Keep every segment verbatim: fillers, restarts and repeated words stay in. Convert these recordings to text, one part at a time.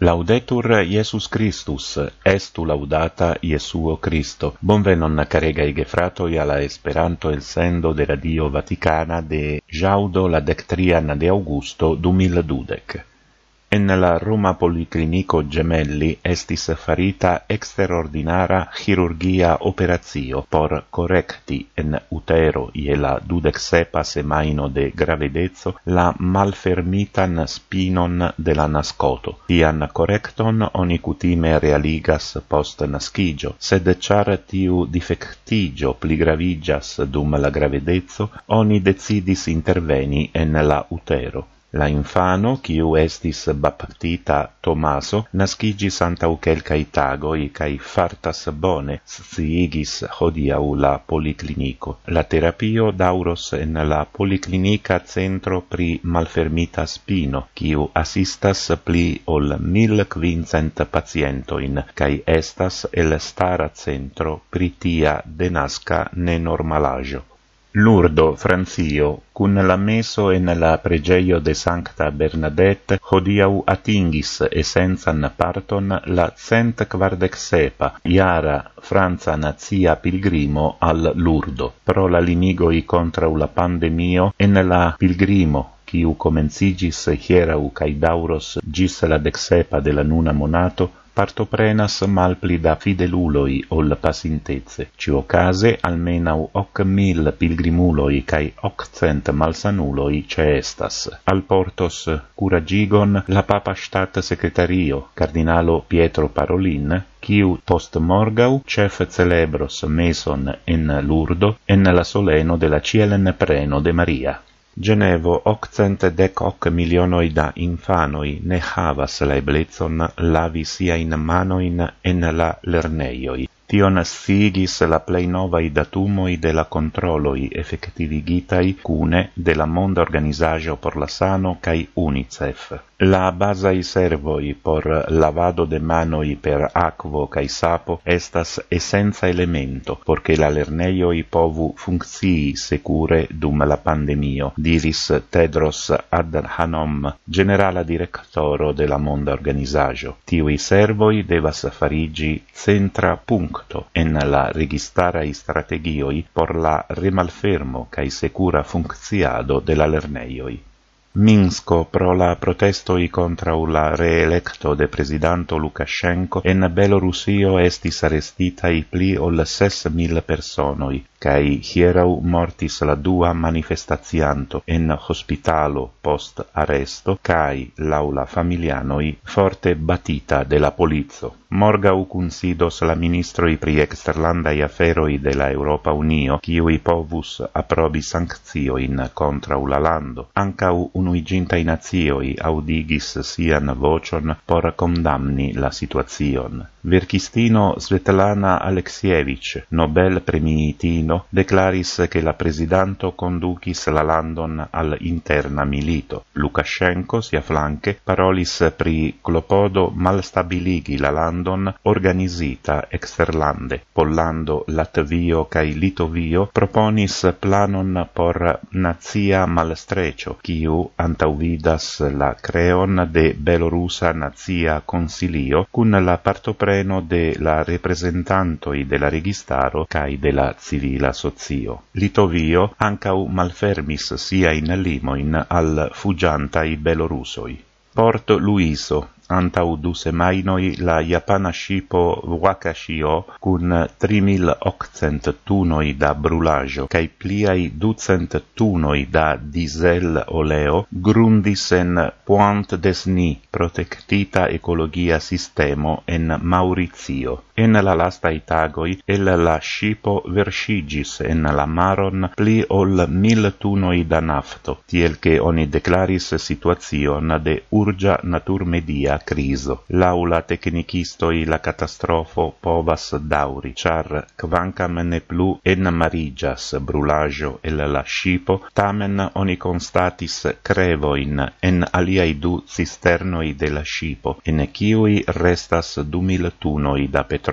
Laudetur Iesus Christus, estu laudata Iesuo Christo. Bonvenon caregai gefratoi alla Esperanto el sendo de Radio Vaticana de jaudo la dectrian de Augusto du mil dudec. En la Roma Policlinico Gemelli estis farita extraordinara chirurgia operatio por correcti en utero ie la dudecsepa semaino de gravedezzo la malfermitan spinon de la nascoto. Tian correcton oni cutime realigas post nascigio, sed char tiu defectigio pligravigas dum la gravedezzo, oni decidis interveni en la utero. La infano, quiu estis baptita Tomaso, nascigis antau quelcai tagoi, cae fartas bone, sciigis hodiau la policlinico. La terapio dauros en la policlinica centro pri malfermita spino, quiu assistas pli ol mil quincent pacientoin, cae estas el stara centro pri tia denasca nenormalaggio. Lourdo, Francio, cun la meso en la pregeio de Sancta Bernadette, hodiau atingis essensan parton la cent quardecsepa iara Franza nazia pilgrimo al Lourdo. Pro la limigoi contra la pandemio, en la pilgrimo, quiu comencigis hierau cae dauros gis la decsepa de la nuna monato, partoprenas malpli da fideluloi ol pasinteze. Cio case almenau hoc mil pilgrimuloi cae hoccent malsanuloi ceestas. Al portos curagigon la Papa Stat Secretario, Cardinalo Pietro Parolin, quiu post morgau cef celebros meson en Lourdo en la soleno de la Cielen Preno de Maria. Genevo octcent dec hoc milionoi da infanoi ne havas la eblezon lavi siain manoin en la lerneioi. Tion sciigis la plei novai datumoi de la controloi effectivigitai cune de la Monda Organizagio por la Sano cae UNICEF. La basai servoi por lavado de manoi per aquo cae sapo estas essenza elemento, porche la lerneioi povu functii secure dum la pandemio, diris Tedros Adhanom, generala directoro de la Monda Organizagio. Tiui servoi devas farigi centra puncto en la registarai strategioi por la remalfermo cae secura funcciado de la lerneioi. Minsko pro la protestoi contra la reelecto de presidanto Lukashenko en Belorusio estis arrestitai pli ol ses mil personoi, cae hierau mortis la dua manifestacianto en hospitalo post arresto, cae laula familianoi forte batita de la polizzo. Morgau considos la ministroi pri exterlandai aferoi de la Europa Unio, quiui povus aprobi sanctioin contra la lando. Ancau unuigintai nazioi audigis sian vocion por condamni la situazion. Verkistino Svetlana Alexievich, Nobel premiitino, declaris che la presidanto conducis la landon al interna milito. Lukashenko, sia flanque, parolis pri clopodo malstabiligi la landon organisita exterlande. Pollando Latvio cae Litovio proponis planon por nazia malstrecio, quiu antauvidas la creon de Belorusa nazia consilio, cun la partopreno de la representantoi de la registaro cae de la civila socio. Litovio ancau malfermis siain limoin al fugiantai belorusoi. Port Luiso, antau du semainoi la japana scipo Wakashio cun tri mil octcent tunoi da brulaggio cae pliai ducent tunoi da diesel oleo grundis en Pointe Desni, protectita ecologia sistemo en Maurizio. En la lastai tagoi el la scipo versigis en la maron pli ol mil tunoi da nafto, tiel che oni declaris situazion de urgia naturmedia criso. Laula tecnicistoi la catastrofo povas dauri, char quancam ne plu enmarigas brulaggio el la scipo, tamen oni constatis crevoin en aliai du cisternoi de la scipo, en ciui restas du mil tunoi da petrolo.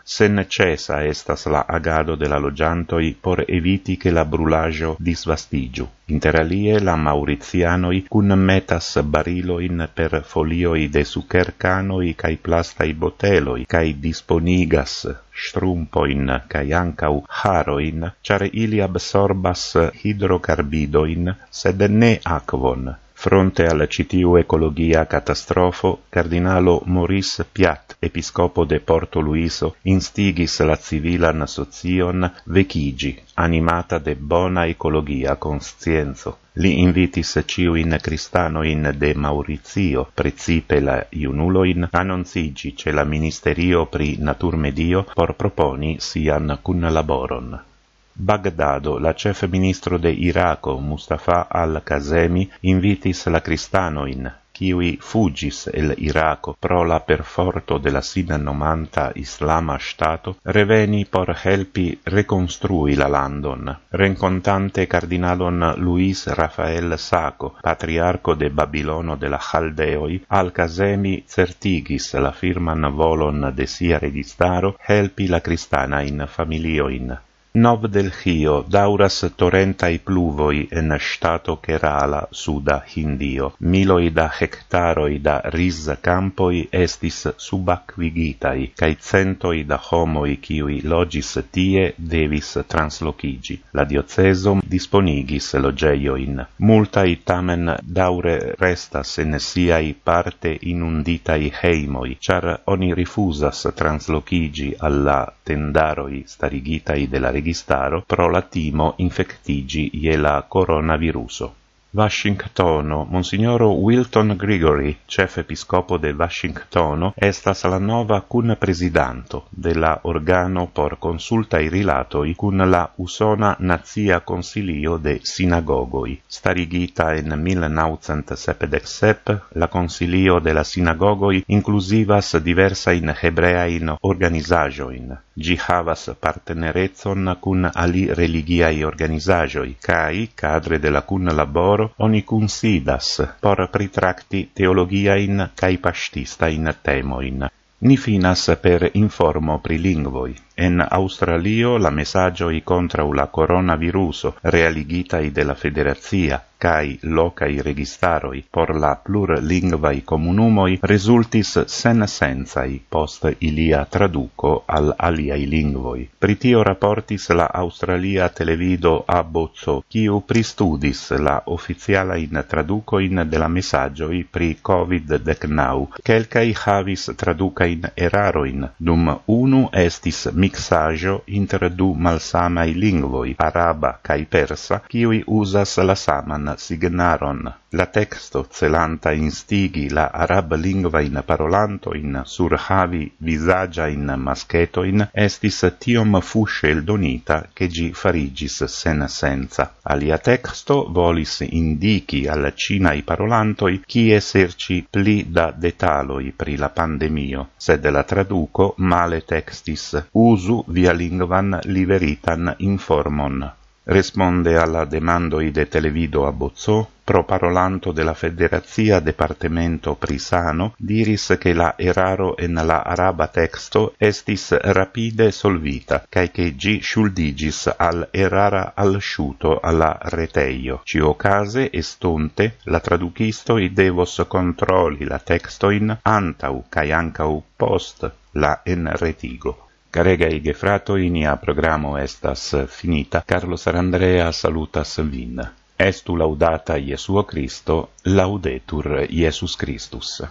sen cesa estas la agado de la loĝantoj por eviti che la brulaĵo disvastiĝu. Inter alie la mauricianoj kunmetas bariloin per folioj de sukerkanoj kaj plastaj boteloj kaj disponigas strumpoin kaj ankaŭ harojn, ĉar ili absorbas hidrokarbidoin, sed ne akvon. Fronte alla citiu ecologia catastrofo, cardinalo Maurice Piat, episcopo de Porto Luiso, instigis la civilan socion vecigi, animata de bona ecologia conscienzo. Li invitis ciuin cristanoin de Maurizio, precipe la iunuloin, annoncigi ce la ministerio pri naturmedio por proponi sian cunlaboron. Bagdado, la chef ministro de Iraco, Mustafa al-Kazemi, invitis la cristanoin, kiui fugis el Iraco pro la perforto de la sin nomanta Islama Stato, reveni por helpi reconstrui la landon. Rencontante cardinalon Luis Rafael Sacco, patriarco de Babilono de la Chaldeoi, al-Kazemi certigis la firman volon de sia registaro helpi la cristanain familioin. Nov Delhio dauras torrentai pluvoi en stato Kerala, suda Hindio. Miloi da hectaroi da ris campoi estis subacquigitai, cae centoi da homoi kiui logis tie devis translocigi. La dioceso disponigis logeioin. Multai tamen daure restas en siai parte inunditai heimoi, char oni rifusas translocigi alla tendaroi starigitai de la registaro pro la timo infectigi je la coronaviruso. Washingtono, Monsignoro Wilton Gregory, chef episcopo de Washingtono, estas la nova cun presidanto de la organo por consultai rilatoi cun la Usona Nazia Consilio de Sinagogoi. Starigita en mil naŭcent sepdek sep, la Consilio de la Sinagogoi inclusivas diversain hebreain organizajoin. Gi havas partnerecon cun ali religiai organizaĵoj, kaj cadre de la kunlaboro oni kunsidas por pritracti teologiain kaj paŝtistajn temojn. Ni finas per informo pri lingvoi. En Australio la messagioi contra la coronaviruso realigitai de la federazia cae locai registaroi por la plurlingvai comunumoi resultis sen sensai post ilia traduco al aliai lingvoi. Pritio rapportis la Australia televido A B C, quiu pristudis la officialain traducoin de la messagioi pri covid decenau. Quelcai havis traducain eraroin, dum unu estis mixaggio inter du malsamai lingvoi, araba cae persa, kiui usas la saman signaron. La texto celanta instigi la arab lingvain parolantoin sur havi visagiain masketoin estis tiom fusce eldonita che gi farigis sen senza. Alia texto volis indici al cinai parolantoi kie serci pli da detaloi pri la pandemio, sed la traduco male textis usu via lingvan liveritan informon. Responde alla demandoi de televido a Bozzo, pro parolanto de la Federazia Departemento Prisano, diris che la eraro en la araba texto estis rapide solvita, cae che gi shuldigis al erara alsciuto alla reteio. Cio case estonte, la traducistoi devos controlli la textoin antau cae ancau post la enretigo. Caregai gefratoi, nia programo estas finita. Carlo Sarandrea salutas vin. Estu laudata Iesuo Christo, laudetur Iesus Christus.